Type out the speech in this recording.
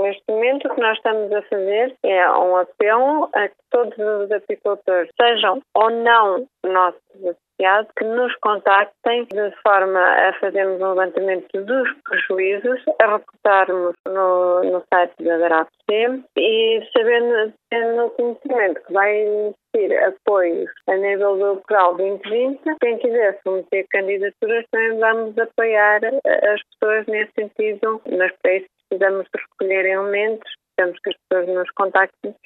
neste momento o que nós estamos a fazer é um apelo a que todos os apicultores, sejam ou não nossos associados, que nos contactem de forma a fazermos um levantamento dos prejuízos, a reportarmos no site da DRAPC e tendo conhecimento que vai existir apoios a nível do Portugal 2020, quem quiser submeter candidaturas também vamos apoiar as pessoas nesse sentido, mas para isso precisamos de recolher elementos, precisamos que as pessoas nos contactem